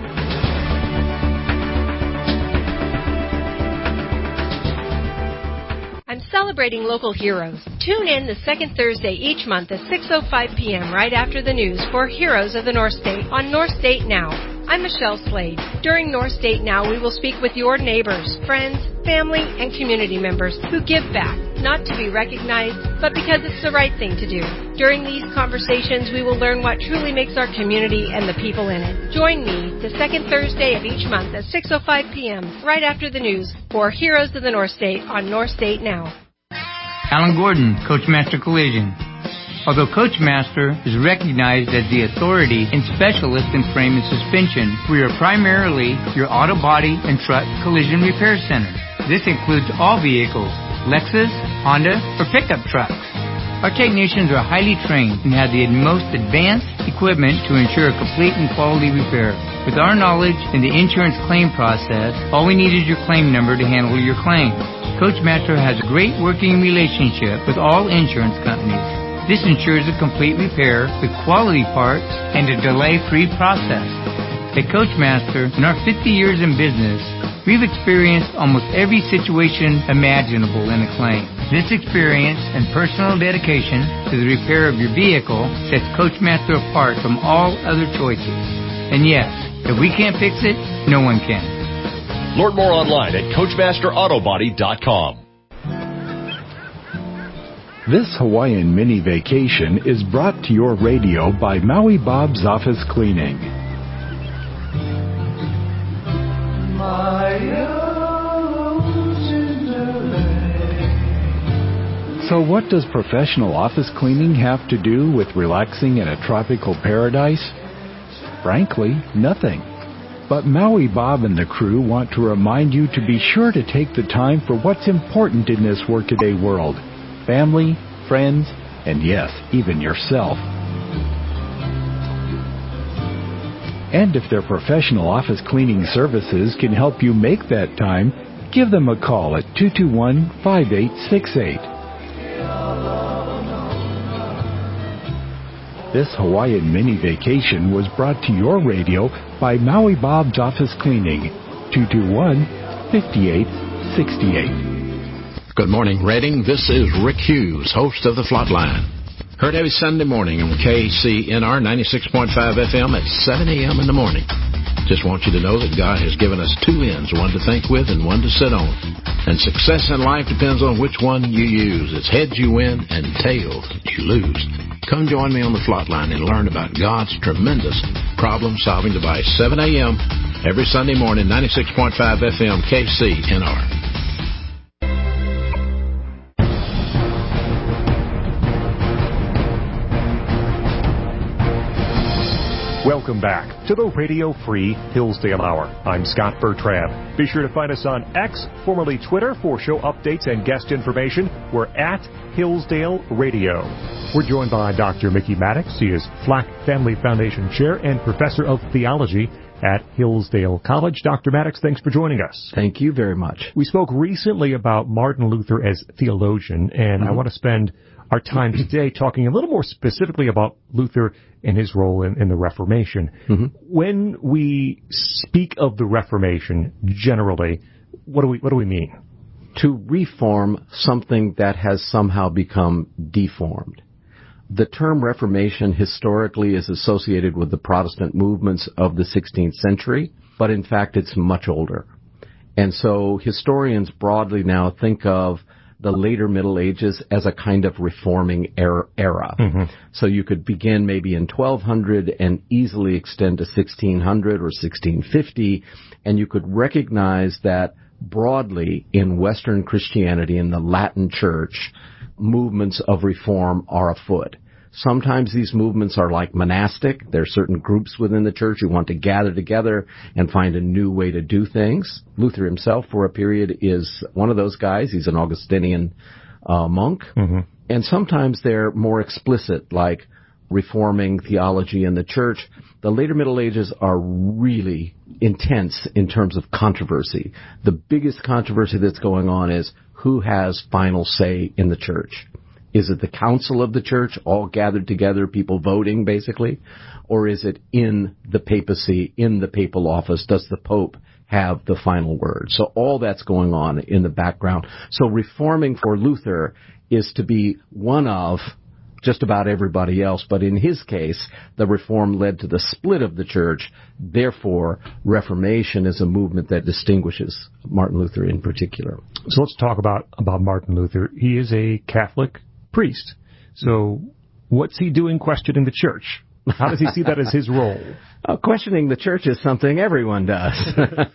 I'm celebrating local heroes. Tune in the second Thursday each month at six oh five p.m. right after the news for Heroes of the North State on North State Now. I'm Michelle Slade. During North State Now, we will speak with your neighbors, friends, family, and community members who give back, not to be recognized, but because it's the right thing to do. During these conversations, we will learn what truly makes our community and the people in it. Join me the second Thursday of each month at six oh five p.m. right after the news for Heroes of the North State on North State Now. Alan Gordon, Coachmaster Collision. Although Coachmaster is recognized as the authority and specialist in frame and suspension, we are primarily your auto body and truck collision repair center. This includes all vehicles, Lexus, Honda, or pickup trucks. Our technicians are highly trained and have the most advanced equipment to ensure a complete and quality repair. With our knowledge in the insurance claim process, all we need is your claim number to handle your claim. Coachmaster has a great working relationship with all insurance companies. This ensures a complete repair with quality parts and a delay-free process. At Coachmaster, in our fifty years in business, we've experienced almost every situation imaginable in a claim. This experience and personal dedication to the repair of your vehicle sets Coachmaster apart from all other choices. And yes, if we can't fix it, no one can. Learn more online at coachmaster auto body dot com. This Hawaiian mini vacation is brought to your radio by Maui Bob's Office Cleaning. So what does professional office cleaning have to do with relaxing in a tropical paradise? Frankly, nothing. But Maui Bob and the crew want to remind you to be sure to take the time for what's important in this workaday world. Family, friends, and yes, even yourself. And if their professional office cleaning services can help you make that time, give them a call at two two one, five eight six eight. This Hawaiian mini vacation was brought to your radio by Maui Bob's Office Cleaning, two two one, five eight six eight. Good morning, Reading. This is Rick Hughes, host of The Flatline. Heard every Sunday morning on K C N R ninety-six point five F M at seven a.m. in the morning. Just want you to know that God has given us two ends, one to think with and one to sit on. And success in life depends on which one you use. It's heads you win and tails you lose. Come join me on the Flatline and learn about God's tremendous problem-solving device. seven a.m. every Sunday morning, ninety-six point five F M, K C N R. Welcome back to the Radio Free Hillsdale Hour. I'm Scott Bertram. Be sure to find us on X, formerly Twitter, for show updates and guest information. We're at Hillsdale Radio. We're joined by Doctor Mickey Maddox. He is Flack Family Foundation Chair and Professor of Theology at Hillsdale College. Doctor Maddox, thanks for joining us. Thank you very much. We spoke recently about Martin Luther as theologian, and mm-hmm. I want to spend our time today talking a little more specifically about Luther and his role in, in the Reformation. Mm-hmm. When we speak of the Reformation generally, what do we what do we mean? To reform something that has somehow become deformed. The term Reformation historically is associated with the Protestant movements of the sixteenth century, but in fact it's much older. And so historians broadly now think of the later Middle Ages as a kind of reforming era. Mm-hmm. So you could begin maybe in twelve hundred and easily extend to sixteen hundred or sixteen fifty, and you could recognize that broadly in Western Christianity, in the Latin Church, movements of reform are afoot. Sometimes these movements are like monastic. There are certain groups within the church who want to gather together and find a new way to do things. Luther himself, for a period, is one of those guys. He's an Augustinian uh, monk. Mm-hmm. And sometimes they're more explicit, like reforming theology in the church. The later Middle Ages are really intense in terms of controversy. The biggest controversy that's going on is who has final say in the church. Is it the council of the church, all gathered together, people voting, basically? Or is it in the papacy, in the papal office? Does the Pope have the final word? So all that's going on in the background. So reforming for Luther is to be one of just about everybody else. But in his case, the reform led to the split of the church. Therefore, Reformation is a movement that distinguishes Martin Luther in particular. So let's talk about, about Martin Luther. He is a Catholic priest. So what's he doing questioning the church? How does he see that as his role? Uh, questioning the church is something everyone does.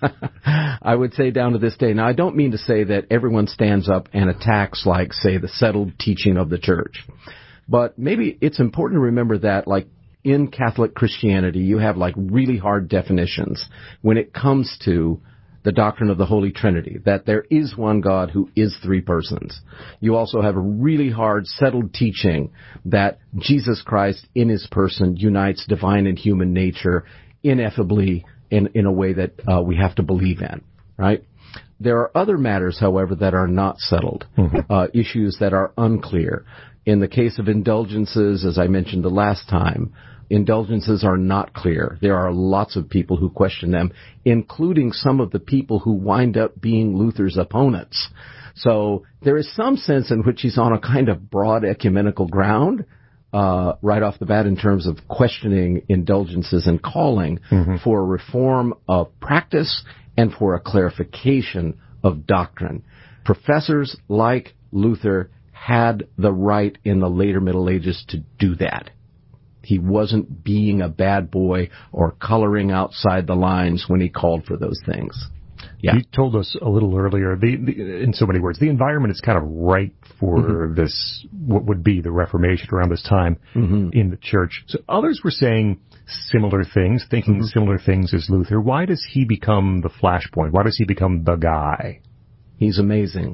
I would say down to this day. Now, I don't mean to say that everyone stands up and attacks, like, say, the settled teaching of the church. But maybe it's important to remember that, like, in Catholic Christianity, you have, like, really hard definitions when it comes to the doctrine of the Holy Trinity, that there is one God who is three persons. You also have a really hard, settled teaching that Jesus Christ in his person unites divine and human nature ineffably in, in a way that uh, we have to believe in, right? There are other matters, however, that are not settled, mm-hmm. uh, issues that are unclear. In the case of indulgences, as I mentioned the last time, indulgences are not clear. There are lots of people who question them, including some of the people who wind up being Luther's opponents. So there is some sense in which he's on a kind of broad ecumenical ground uh, right off the bat in terms of questioning indulgences and calling mm-hmm. for a reform of practice and for a clarification of doctrine. Professors like Luther had the right in the later Middle Ages to do that. He wasn't being a bad boy or coloring outside the lines when he called for those things. Yeah. You told us a little earlier, the, the, in so many words, the environment is kind of right for mm-hmm. this, what would be the Reformation around this time mm-hmm. in the church. So others were saying similar things, thinking mm-hmm. similar things as Luther. Why does he become the flashpoint? Why does he become the guy? He's amazing.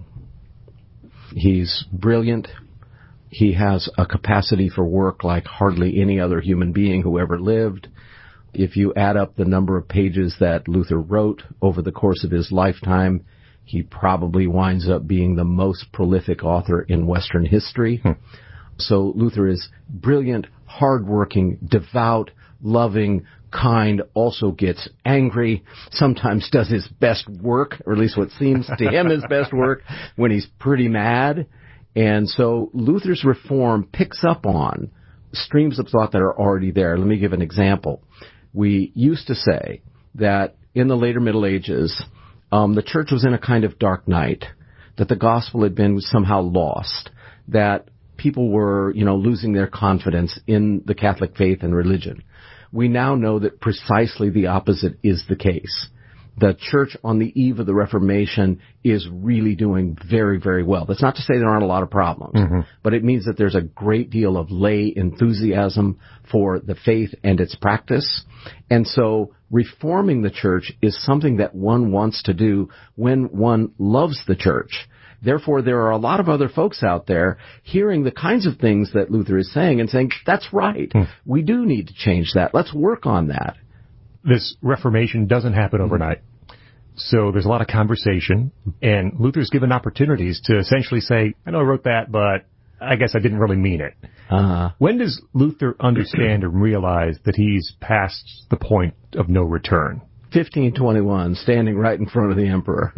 He's brilliant. He has a capacity for work like hardly any other human being who ever lived. If you add up the number of pages that Luther wrote over the course of his lifetime, he probably winds up being the most prolific author in Western history. Hmm. So Luther is brilliant, hardworking, devout, loving, kind, also gets angry, sometimes does his best work, or at least what seems to him his best work, when he's pretty mad. And so Luther's reform picks up on streams of thought that are already there. Let me give an example. We used to say that in the later Middle Ages, um, the church was in a kind of dark night, that the gospel had been somehow lost, that people were, you know, losing their confidence in the Catholic faith and religion. We now know that precisely the opposite is the case. The church on the eve of the Reformation is really doing very, very well. That's not to say there aren't a lot of problems, mm-hmm. but it means that there's a great deal of lay enthusiasm for the faith and its practice. And so reforming the church is something that one wants to do when one loves the church. Therefore, there are a lot of other folks out there hearing the kinds of things that Luther is saying and saying, that's right. Mm. We do need to change that. Let's work on that. This Reformation doesn't happen overnight. So there's a lot of conversation, and Luther's given opportunities to essentially say, I know I wrote that, but I guess I didn't really mean it. Uh-huh. When does Luther understand and realize that he's past the point of no return? fifteen twenty-one, standing right in front of the emperor.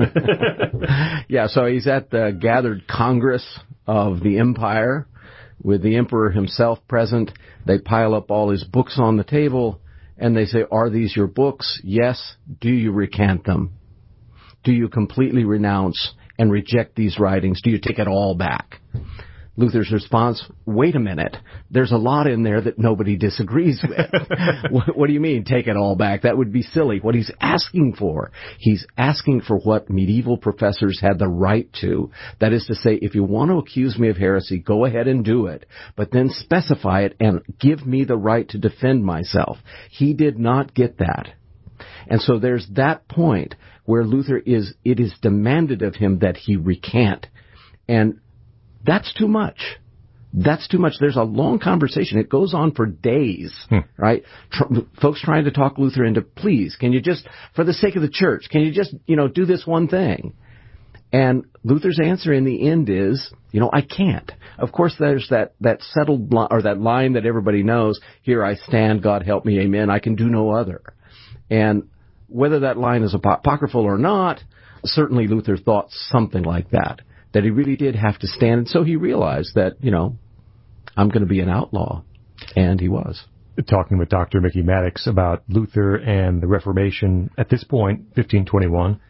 Yeah, so he's at the gathered Congress of the empire with the emperor himself present. They pile up all his books on the table, and they say, are these your books? Yes. Do you recant them? Do you completely renounce and reject these writings? Do you take it all back? Luther's response, wait a minute. There's a lot in there that nobody disagrees with. what, what do you mean, take it all back? That would be silly. What he's asking for, he's asking for what medieval professors had the right to. That is to say, if you want to accuse me of heresy, go ahead and do it, but then specify it and give me the right to defend myself. He did not get that. And so there's that point where Luther is, it is demanded of him that he recant. And that's too much. That's too much. There's a long conversation. It goes on for days, hmm. right? Tr- folks trying to talk Luther into, please, can you just, for the sake of the church, can you just, you know, do this one thing? And Luther's answer in the end is, you know, I can't. Of course, there's that, that settled, li- or that line that everybody knows, here I stand, God help me, amen, I can do no other. And whether that line is apocryphal or not, certainly Luther thought something like that, that he really did have to stand. And so he realized that, you know, I'm going to be an outlaw. And he was. Talking with Doctor Mickey Maddox about Luther and the Reformation at this point, fifteen twenty-one,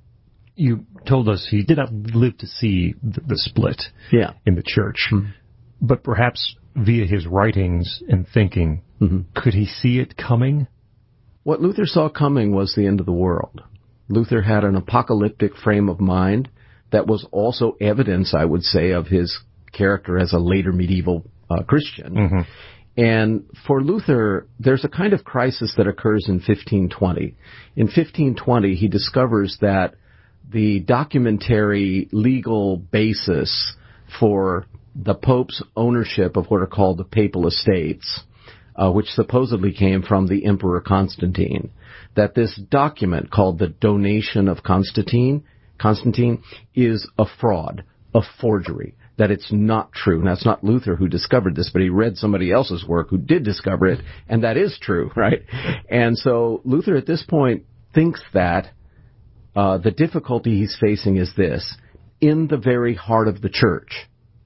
you told us he did not live to see the, the split yeah. in the church. Mm-hmm. But perhaps via his writings and thinking, mm-hmm. could he see it coming? What Luther saw coming was the end of the world. Luther had an apocalyptic frame of mind that was also evidence, I would say, of his character as a later medieval uh, Christian. Mm-hmm. And for Luther, there's a kind of crisis that occurs in fifteen twenty. In fifteen twenty, he discovers that the documentary legal basis for the Pope's ownership of what are called the papal estates, uh, which supposedly came from the Emperor Constantine, that this document called the Donation of Constantine, Constantine is a fraud, a forgery, that it's not true. Now, it's not Luther who discovered this, but he read somebody else's work who did discover it, and that is true, right? And so Luther at this point thinks that uh, the difficulty he's facing is this. In the very heart of the church,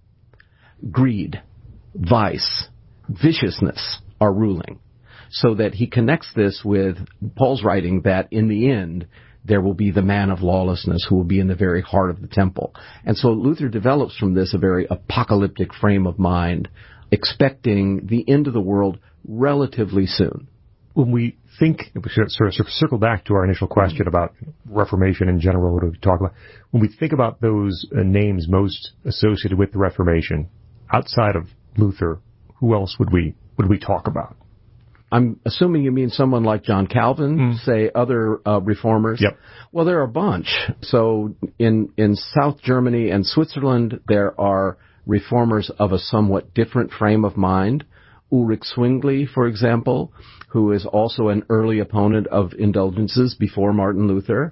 greed, vice, viciousness are ruling. So that he connects this with Paul's writing that in the end, there will be the man of lawlessness who will be in the very heart of the temple. And so Luther develops from this a very apocalyptic frame of mind, expecting the end of the world relatively soon. when we think, we should sort of circle back to our initial question about Reformation in general, what do we talk about? When we think about those uh, names most associated with the Reformation, outside of Luther, who else would we would we talk about? I'm assuming you mean someone like John Calvin, mm. say other uh, reformers. Yep. Well, there are a bunch. So in in South Germany and Switzerland, there are reformers of a somewhat different frame of mind. Ulrich Zwingli, for example, who is also an early opponent of indulgences before Martin Luther.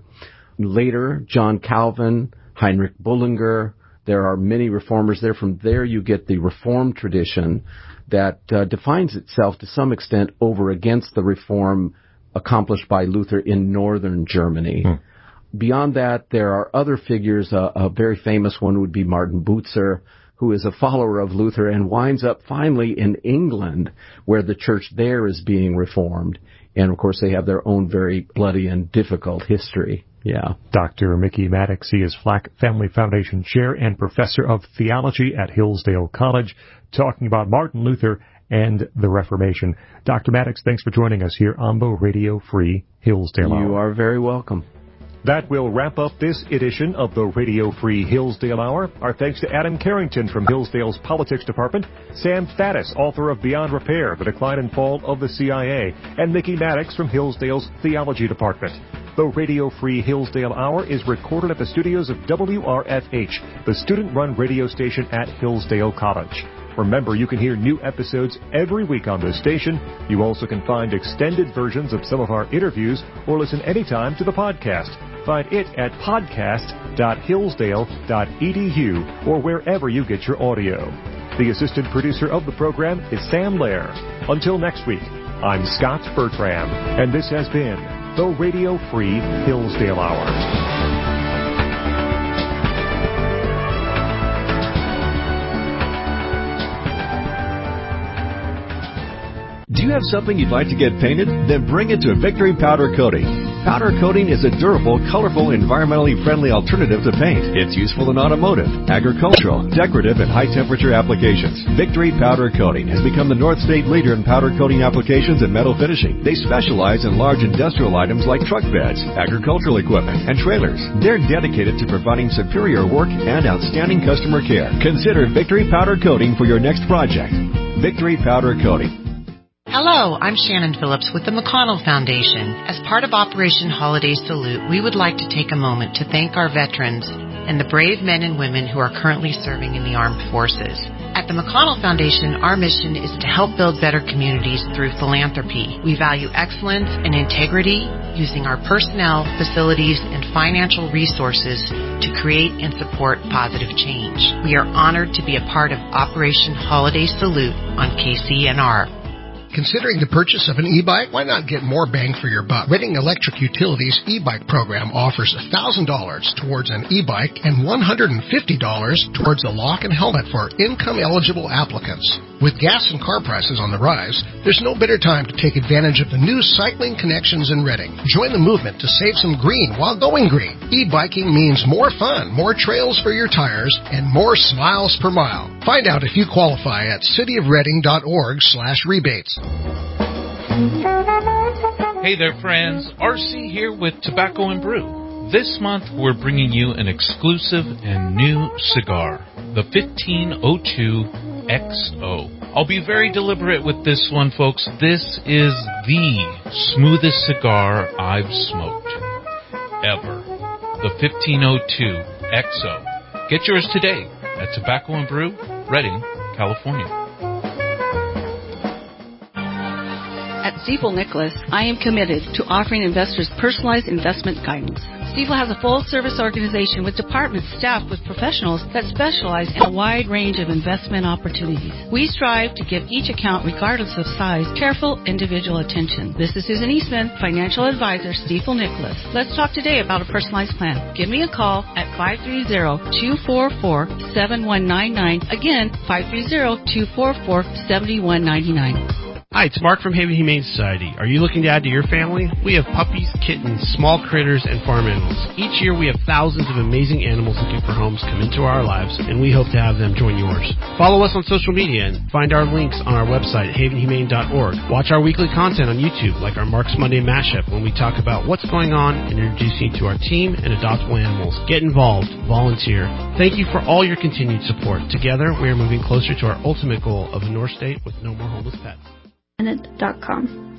Later, John Calvin, Heinrich Bullinger. There are many reformers there. From there, you get the Reformed tradition that uh, defines itself to some extent over against the reform accomplished by Luther in northern Germany. Hmm. Beyond that, there are other figures. Uh, a very famous one would be Martin Bucer, who is a follower of Luther and winds up finally in England, where the church there is being reformed. And, of course, they have their own very bloody and difficult history. Yeah. Doctor Mickey Maddox, he is Flack Family Foundation Chair and Professor of Theology at Hillsdale College, talking about Martin Luther and the Reformation. Doctor Maddox, thanks for joining us here on the Radio Free Hillsdale Hour. You are very welcome. That will wrap up this edition of the Radio Free Hillsdale Hour. Our thanks to Adam Carrington from Hillsdale's Politics Department, Sam Faddis, author of Beyond Repair, The Decline and Fall of the C I A, and Mickey Maddox from Hillsdale's Theology Department. The Radio Free Hillsdale Hour is recorded at the studios of W R F H, the student-run radio station at Hillsdale College. Remember, you can hear new episodes every week on this station. You also can find extended versions of some of our interviews or listen anytime to the podcast. Find it at podcast dot hillsdale dot e d u or wherever you get your audio. The assistant producer of the program is Sam Lair. Until next week, I'm Scott Bertram, and this has been the Radio Free Hillsdale Hour. Do you have something you'd like to get painted? Then bring it to Victory Powder Coating. Powder coating is a durable, colorful, environmentally friendly alternative to paint. It's useful in automotive, agricultural, decorative, and high-temperature applications. Victory Powder Coating has become the North State leader in powder coating applications and metal finishing. They specialize in large industrial items like truck beds, agricultural equipment, and trailers. They're dedicated to providing superior work and outstanding customer care. Consider Victory Powder Coating for your next project. Victory Powder Coating. Hello, I'm Shannon Phillips with the McConnell Foundation. As part of Operation Holiday Salute, we would like to take a moment to thank our veterans and the brave men and women who are currently serving in the armed forces. At the McConnell Foundation, our mission is to help build better communities through philanthropy. We value excellence and integrity, using our personnel, facilities, and financial resources to create and support positive change. We are honored to be a part of Operation Holiday Salute on K C N R. Considering the purchase of an e-bike? Why not get more bang for your buck? Redding Electric Utilities e-bike program offers one thousand dollars towards an e-bike and one hundred fifty dollars towards a lock and helmet for income-eligible applicants. With gas and car prices on the rise, there's no better time to take advantage of the new cycling connections in Redding. Join the movement to save some green while going green. E-biking means more fun, more trails for your tires, and more smiles per mile. Find out if you qualify at cityofredding.org slash rebates. Hey there, friends. R C here with Tobacco and Brew. This month, we're bringing you an exclusive and new cigar, the fifteen oh two X O. I'll be very deliberate with this one, folks. This is the smoothest cigar I've smoked ever. The fifteen oh two X O. Get yours today at Tobacco and Brew, Redding, California. At Stifel Nicholas, I am committed to offering investors personalized investment guidance. Stifel has a full-service organization with departments staffed with professionals that specialize in a wide range of investment opportunities. We strive to give each account, regardless of size, careful individual attention. This is Susan Eastman, Financial Advisor, Stifel Nicholas. Let's talk today about a personalized plan. Give me a call at five three zero, two four four, seven one nine nine. Again, five three zero, two four four, seven one nine nine. Hi, it's Mark from Haven Humane Society. Are you looking to add to your family? We have puppies, kittens, small critters, and farm animals. Each year we have thousands of amazing animals looking for homes come into our lives, and we hope to have them join yours. Follow us on social media and find our links on our website, haven humane dot org. Watch our weekly content on YouTube, like our Mark's Monday Mashup, when we talk about what's going on and introduce you to our team and adoptable animals. Get involved. Volunteer. Thank you for all your continued support. Together, we are moving closer to our ultimate goal of a North State with no more homeless pets. dot com.